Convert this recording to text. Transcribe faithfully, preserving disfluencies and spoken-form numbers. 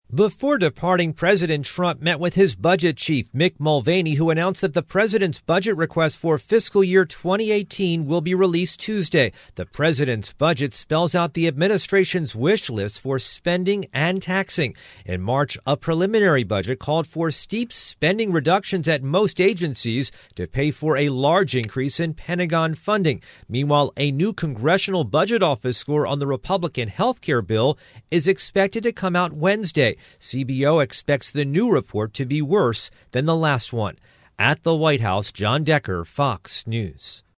Before departing, President Trump met with his budget chief, Mick Mulvaney, who announced that the president's budget request for fiscal year twenty eighteen will be released Tuesday. The president's budget spells out the administration's wish list for spending and taxing. In March, a preliminary budget called for steep spending reductions at most agencies to pay for a large increase in Pentagon funding. Meanwhile, a new Congressional Budget Office score on the Republican health care bill is expected to come out Wednesday. C B O expects the new report to be worse than the last one. At the White House, John Decker, Fox News.